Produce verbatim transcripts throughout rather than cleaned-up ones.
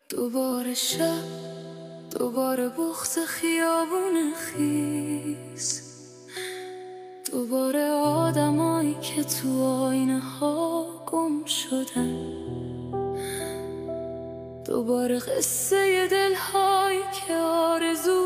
دوباره شب، دوباره بخت خیابون خیس، دوباره آدمایی که تو آینه ها گم شدن، دوباره قصه دلهایی که آرزو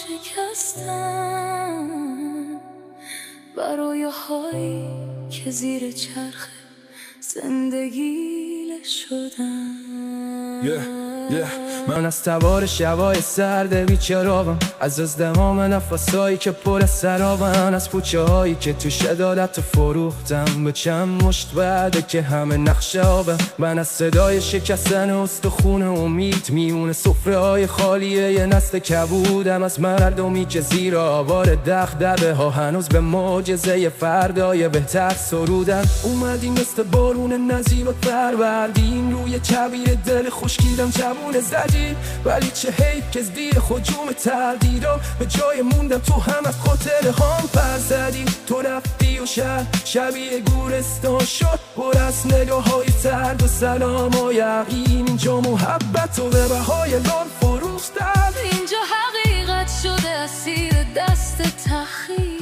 شکستن، برای هایی که زیر چرخ زندگی شدن. yeah. Yeah. من از تبار شبای سرد بیچراغم، از از دمام نفسایی که پر از سرابن، از پوچه هایی که تو شدادت فروختم به چند مشت بعده که همه نقش آبم. من از صدای شکستن استخون امید میونه سفره های خالیه یه نسل کبودم، از مردمی که زیر آوار دغدغه ها هنوز به معجزه فردای بهتر سرودن. اومدی مثل بارون نزیب پروردین روی کبیر دل خشکیدم جوون زدی، ولی چه حیف که زیر خجوم تردیدم به جای موندم تو هم از خاطر هم پر زدی. تو رفتی و شهر شبیه گورستان شد پر از نگاه های ترد و سلام و یقین. اینجا محبت و به بهای لان فروختن، اینجا حقیقت شده اسیر دست تخیل.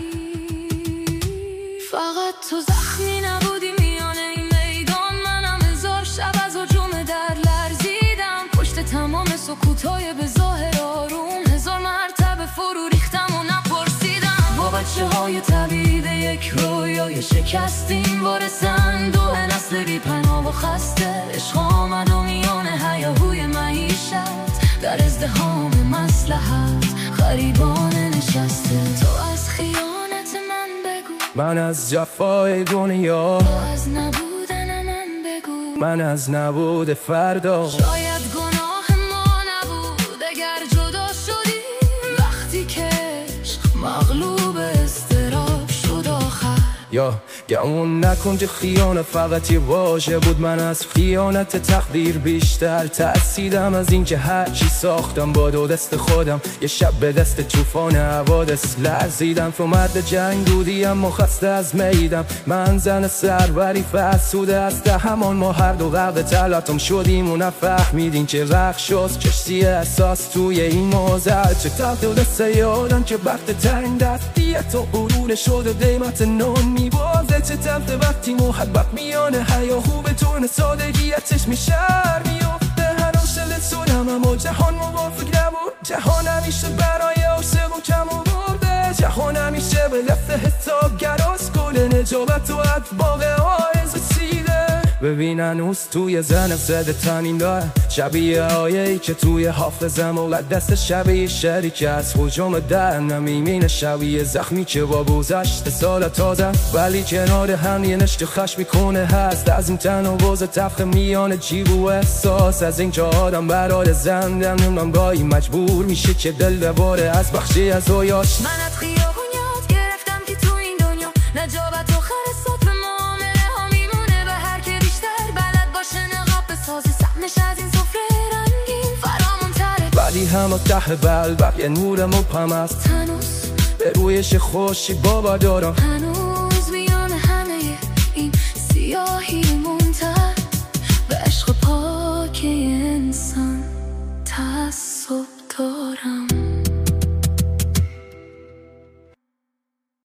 فقط تو زخمی نبودی میانه این میدان، منم هزار شب از هجوم در لرزیدم پشت تمام سکوتای به ظاهر آروم، هزار مرتبه فرو ریختم و نپرسیدم. با بچه های طبیعی یک رویای شکستیم وارثن دو نسل بی پناه و خسته. عشق آمد و میانه هیاهوی معیشت در ازدحام مصلحت غریبانه نشسته. تو از خیانت من بگو، من از جفای دنیا، تو از نبودن من بگو، من از نبود فردا. شاید گناه ما نبود اگر جدا شدیم، وقتی که عشق مغلوب اضطراب شد آخر. یا گمون نکن که خیانت فقط یه واژه بود، من از خیانت تقدیر بیشتر ترسیدم از این که هرچی ساختم با دو دست خودم. یه شب به دست طوفان حوادث لرزیدم، تو مرد جنگ بودی اما خسته از میدم. من زن سروری فرسوده از همان ما هر دو غرق تلاطم شدیم و نفهمیدیم که رخ شد کشتی احساس توی این موزل. چه تبدیل سیادم که وقت ترین دستیه تو غرور شده دیمت نون میبازه. چه تبدیل وقتی محبت میانه هیاهو به طور سادگیتش میشر میفته. هنوز شلت شدم اما جهان موافق نبود، جهان همیشه برای عاشق و کم برده، جهان همیشه به لفت حساب گراز گل نجابت و اتباق آرز رسیده. ببین هنوز توی زن زده تنین داره، شبیه آیه‌ای که توی حافظم و دست شبیه شریک از حجوم در نمیمینه، شبیه زخمی که با گذشت سال تازه ولی کنار هم یه نشت خشم میکنه هست. از این تناوز تفخ میان جیب و احساس، از اینجا آدم برای زندم نمیدونم گاهی مجبور میشه که دل دوباره از بخشی از رویاش. من از خیابون یاد گرفتم که تو این دنیا نجابت و خرسات به معامله ها میمونه، به هر که بیشتر بلد باشه نقاب بسازه سهمش از این سفره رنگین فرامون تره. ولی هم از ته بلبق یه نور مبهم است، هنوز به رویش خوشی بابا دارم، هنوز